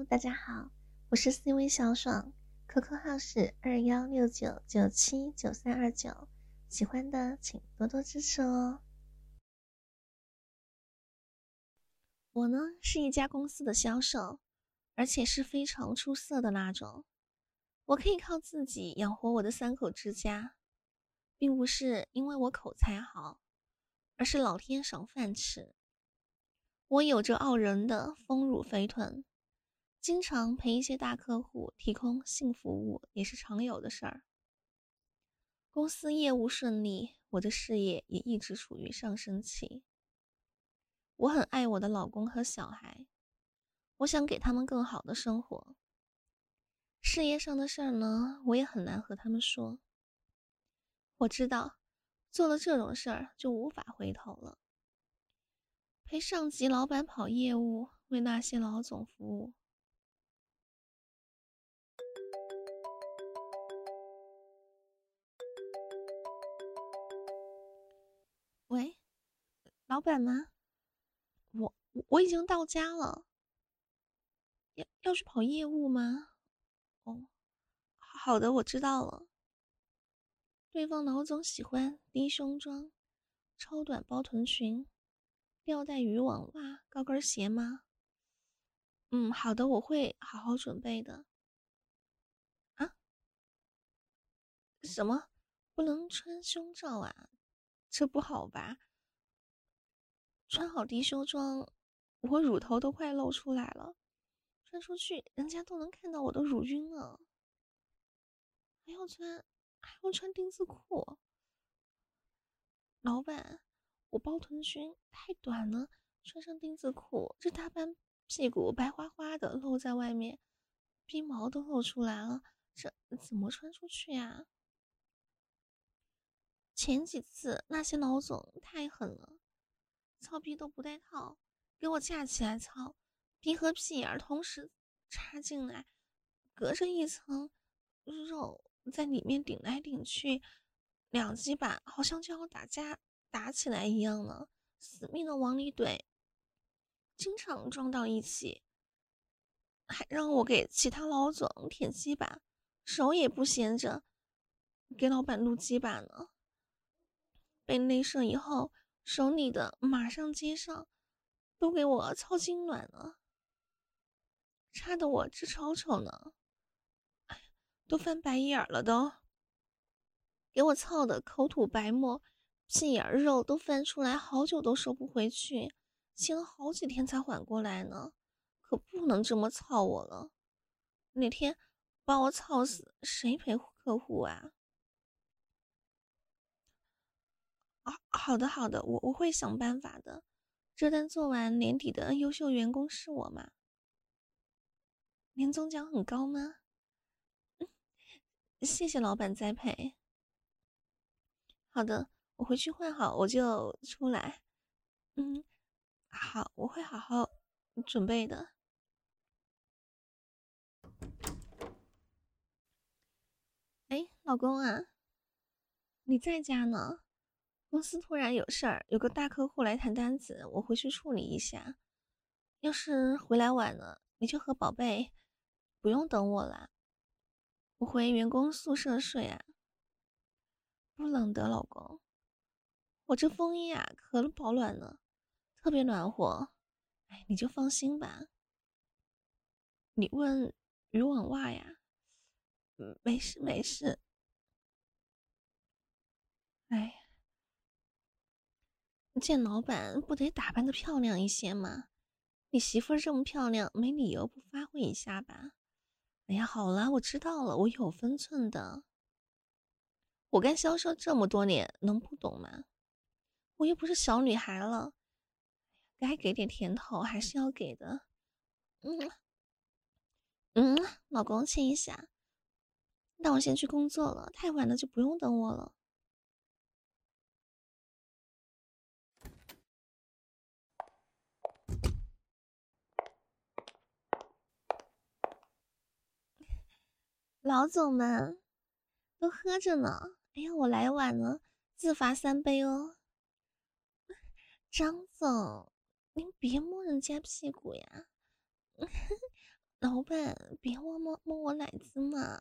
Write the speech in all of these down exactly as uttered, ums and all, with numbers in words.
大家好，我是 C 位小爽 ，Q Q 号是二幺六九九七九三二九，喜欢的请多多支持哦。我呢是一家公司的销售，而且是非常出色的那种。我可以靠自己养活我的三口之家，并不是因为我口才好，而是老天赏饭吃。我有着傲人的丰乳肥臀，经常陪一些大客户提供性服务也是常有的事儿。公司业务顺利，我的事业也一直处于上升期。我很爱我的老公和小孩，我想给他们更好的生活。事业上的事儿呢，我也很难和他们说。我知道，做了这种事儿就无法回头了。陪上级老板跑业务，为那些老总服务。喂，老板吗？我我已经到家了。要要去跑业务吗？哦，好的，我知道了。对方老总喜欢低胸装、超短包臀裙、吊带渔网袜、高跟鞋吗？嗯，好的，我会好好准备的。啊？什么？不能穿胸罩啊？这不好吧？穿好低胸装，我乳头都快露出来了，穿出去人家都能看到我的乳晕了。还要穿，还要穿丁字裤。老板，我包臀裙太短了，穿上丁字裤，这大半屁股白花花的露在外面，逼毛都露出来了，这怎么穿出去呀？前几次那些老总太狠了，操逼都不带套，给我架起来操，逼和屁眼同时插进来，隔着一层肉在里面顶来顶去，两极板好像就要打架打起来一样了，死命的往里怼，经常撞到一起，还让我给其他老总舔鸡巴，手也不闲着，给老板撸鸡巴呢。被内射以后，手里的马上接上，都给我操痉挛了，插得我直瞅瞅呢，哎，都翻白眼了都，给我操的口吐白沫，屁眼肉都翻出来，好久都收不回去，亲了好几天才缓过来呢，可不能这么操我了，哪天把我操死，谁陪客户啊？啊，好的好的，我我会想办法的。这单做完，年底的优秀员工是我吗？年终奖很高吗？谢谢老板栽培。好的，我回去换好我就出来。嗯，好，我会好好准备的。哎，老公啊，你在家呢？公司突然有事儿，有个大客户来谈单子，我回去处理一下。要是回来晚了，你就和宝贝，不用等我啦。我回员工宿舍睡啊。不冷的，老公，我这风衣啊可保暖了，特别暖和。哎，你就放心吧。你问渔网袜呀？嗯，没事没事。哎，见老板不得打扮的漂亮一些吗？你媳妇儿这么漂亮，没理由不发挥一下吧？哎呀，好了，我知道了，我有分寸的。我干销售这么多年，能不懂吗？我又不是小女孩了，该给点甜头还是要给的。嗯嗯，老公亲一下。那我先去工作了，太晚了就不用等我了。老总们都喝着呢，哎呀，我来晚了，自罚三杯哦。张总，您别摸人家屁股呀。 老板，别摸摸摸我奶子嘛！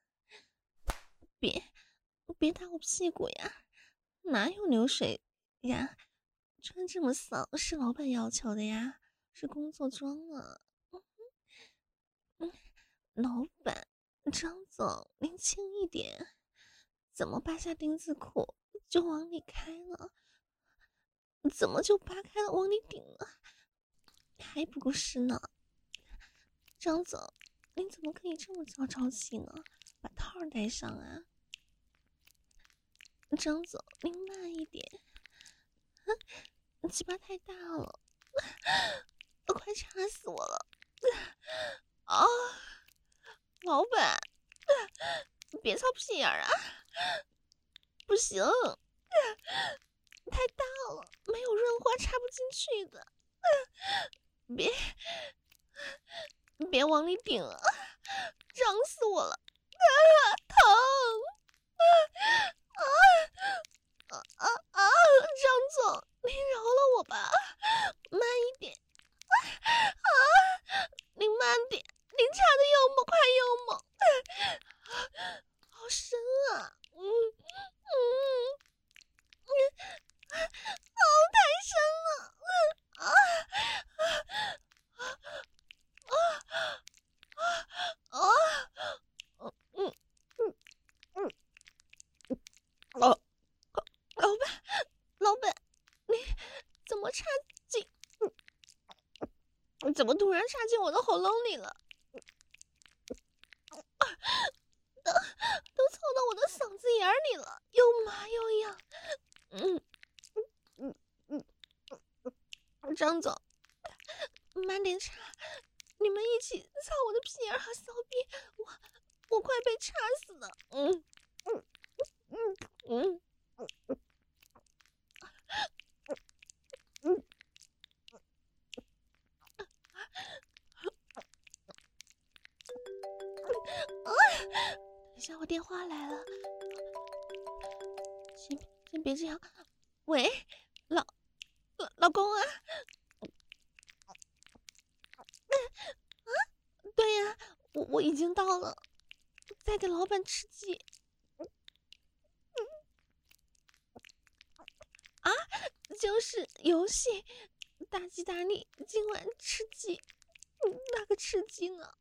别别打我屁股呀！哪有流水呀？穿这么骚是老板要求的呀，是工作装啊。嗯，老板，张总，您轻一点。怎么扒下丁字裤就往里开了？怎么就扒开了往里顶了？还不够湿呢。张总，您怎么可以这么早着急呢？把套儿戴上啊！张总，您慢一点，鸡巴太大了，快插死我了！啊，老板，别操屁眼儿啊！不行，太大了，没有润滑插不进去的。别别往里顶了，胀死我了！啊，疼！啊啊啊啊！张总，您饶了我吧，慢一点。啊，您慢点，您插的又猛，快又猛，好深啊！嗯嗯嗯，哦，太深了！啊啊啊啊啊！嗯嗯嗯嗯，老老板，老板，你怎么插进？怎么突然插进我的喉咙里了？都都凑到我的嗓子眼里了，又麻又痒。嗯嗯嗯嗯，张总，慢点插，你们一起操我的屁眼和骚逼，我我快被插死了。嗯嗯嗯嗯嗯嗯。啊！等一下，我电话来了，先先别这样。喂，老老老公啊！啊，对呀，我我已经到了，在给老板吃鸡。啊，就是游戏，大吉大利，今晚吃鸡。哪个吃鸡呢？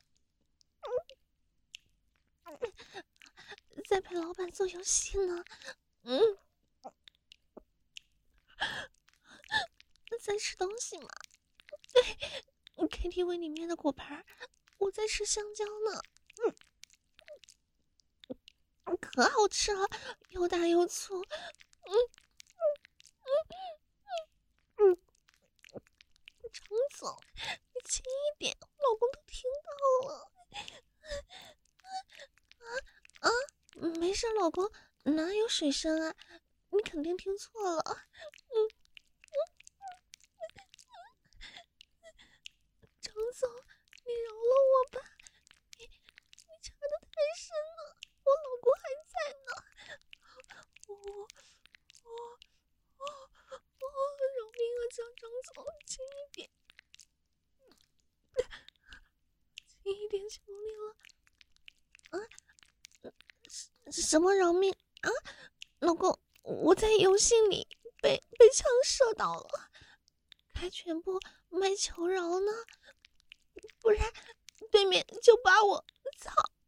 在陪老板做游戏呢。嗯，在吃东西嘛。对 ，K T V 里面的果盘，我在吃香蕉呢。嗯，可好吃了，又大又粗。嗯嗯嗯嗯，张总，你轻一点，老公都听到了。啊啊，没事，老公，哪有水声啊？你肯定听错了。嗯嗯，张总，你饶了我吧，你你插的太深了，我老公还在呢。我我我我饶命啊！张张总，轻一点，轻一点，求你了。啊，什么饶命啊？老公，我在游戏里被被枪射到了，该全部卖求饶呢，不然对面就把我操！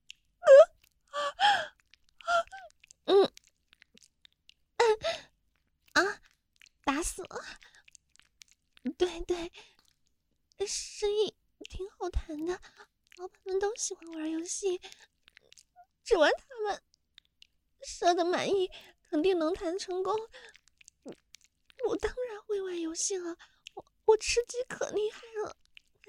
嗯嗯啊，打死了！对对，生意挺好谈的，老板们都喜欢玩游戏，指望他们射的满意，肯定能谈成功。我当然会玩游戏了，我我吃鸡可厉害了。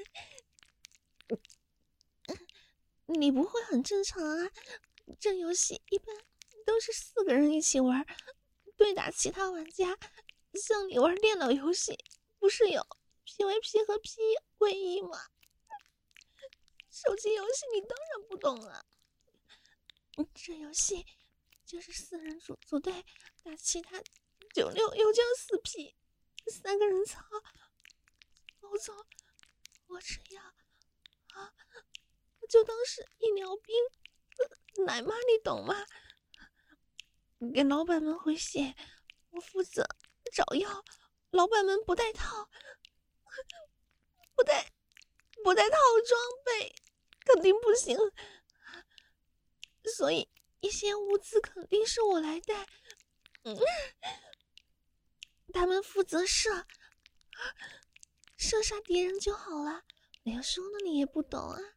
你不会很正常啊？这游戏一般都是四个人一起玩，对打其他玩家。像你玩电脑游戏，不是有 P V P 和 P 会议吗？手机游戏你当然不懂了。这游戏就是四人组组队打其他九六又叫四 P， 三个人操。老总，我只要啊就当是医疗兵，呃、奶妈你懂吗？给老板们回血，我负责找药，老板们不带套，不带不带套装备肯定不行，所以一些物资肯定是我来带。嗯，他们负责射射杀敌人就好了，我要说了你也不懂啊。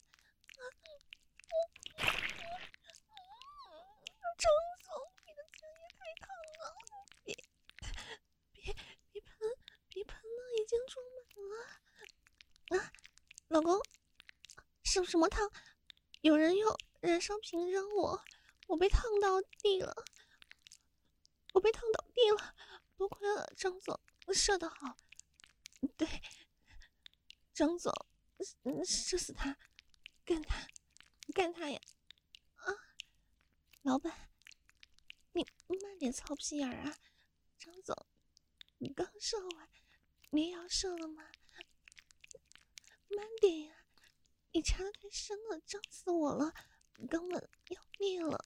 张总，你的枪也太烫了，别别别喷，别喷了，已经装满了啊！老公，什什么烫？有人用燃烧瓶扔我，我被烫到地了，我被烫倒地了，多亏了张总射得好。对，张总，射死他，干他，干他呀！啊，老板。你慢点操屁眼啊，张总，你刚射完，你也要射了吗？慢点呀，你插得太深了，胀死我了，肛门要灭了。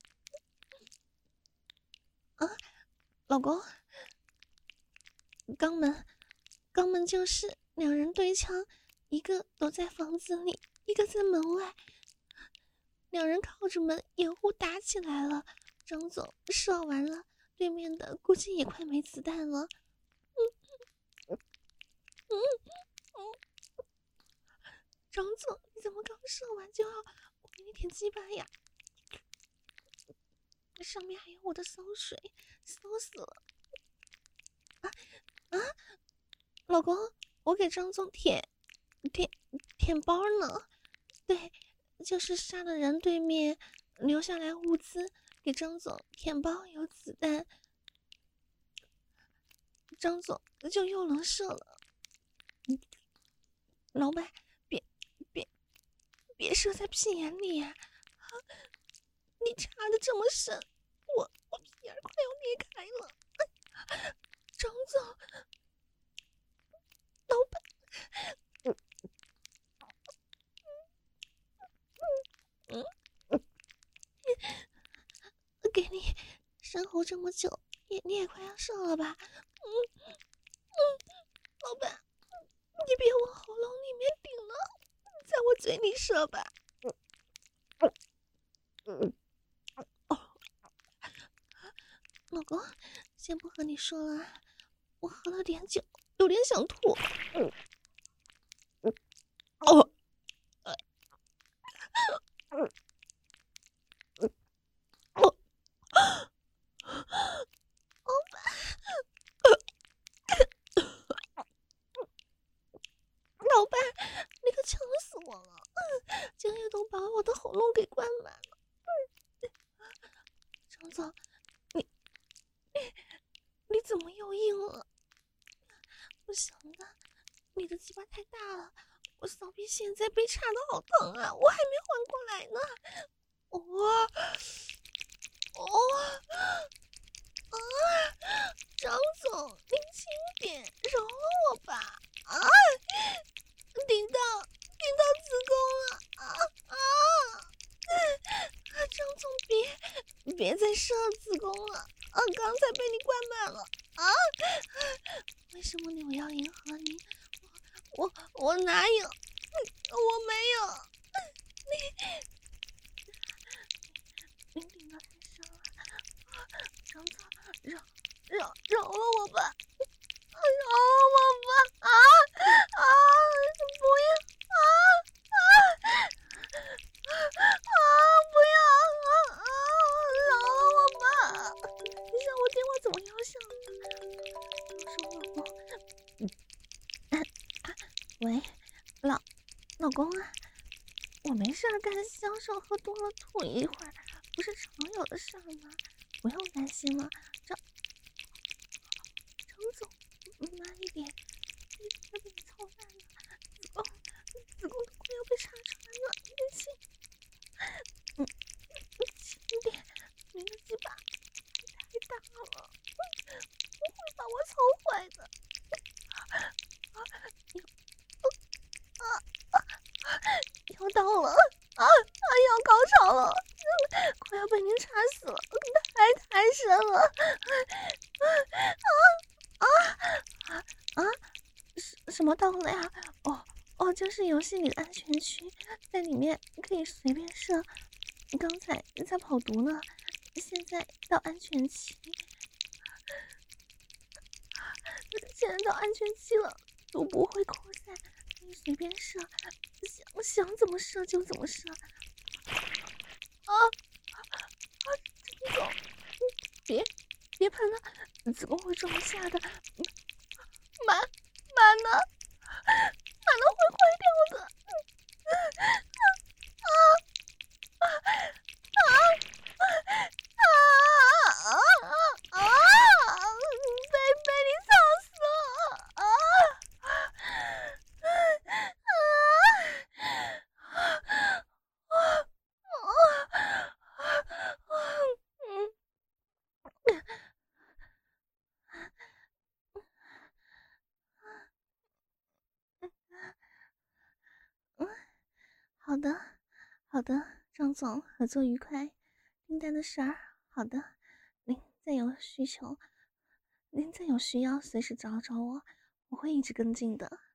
啊，老公，肛门，肛门就是两人对枪，一个躲在房子里，一个在门外，两人靠着门掩护打起来了。张总射完了，对面的估计也快没子弹了。嗯嗯嗯嗯，张总，你怎么刚射完就要我给你舔鸡巴呀？上面还有我的馊水，馊死了！啊啊，老公，我给张总舔舔舔包呢。对，就是杀了人，对面留下来物资。给张总舔包有子弹，张总就又能射了。嗯、老板，别别别射在屁眼里呀、啊！你插的这么深，我我屁眼快要裂开了。啊、张总，老板，嗯嗯嗯，给你生活这么久，你你也快要射了吧？嗯嗯，老板，你别往喉咙里面顶了，在我嘴里射吧。嗯嗯哦，老公，先不和你说了，我喝了点酒，有点想吐。嗯嗯哦，呃嗯嗯哦，老板，老板，你可呛死我了！嗯，精液都把我的喉咙给灌满了。嗯，张总，你你你怎么又硬了？不行的，你的鸡巴太大了，我骚逼现在被插的好疼啊，我还没缓过来呢。哦哦啊！张总，您轻点，饶了我吧！啊，顶到顶到子宫了！啊啊！张总，别别再射子宫了！啊，刚才被你灌满了！啊！为什么我要迎合你？我我我哪有？我没有！你你顶得太深了！张总，饶饶饶了我吧！饶了我吧！啊啊！不要！啊啊啊！不要！啊啊！饶了我吧！你想我电话怎么要响的？我说老公，嗯啊，喂，老老公啊，我没事干，消手喝多了吐一会儿，不是常有的事吗？不用担心了。张张总，慢一点，要给你操饭了，子宫子宫都快要被插穿了，你轻，嗯，轻点，你的鸡巴太大了，我会把我操坏的。啊，要到了啊！ 好了，快要被您插死了，太太深了！啊啊啊！什什么道理啊？哦哦，就是游戏里的安全区，在里面可以随便射。刚才在跑毒呢，现在到安全期，现在到安全期了，毒不会扩散，可以随便射，想想怎么射就怎么射。啊啊！陈总，别别喷了，怎么会这么下的？满满呢？满了会坏掉的。啊啊啊啊啊啊！被被你操死了！啊啊啊啊！嗯，好的，好的，张总，合作愉快。订单的事儿，好的，您再有需求，您再有需要，随时找找我，我会一直跟进的。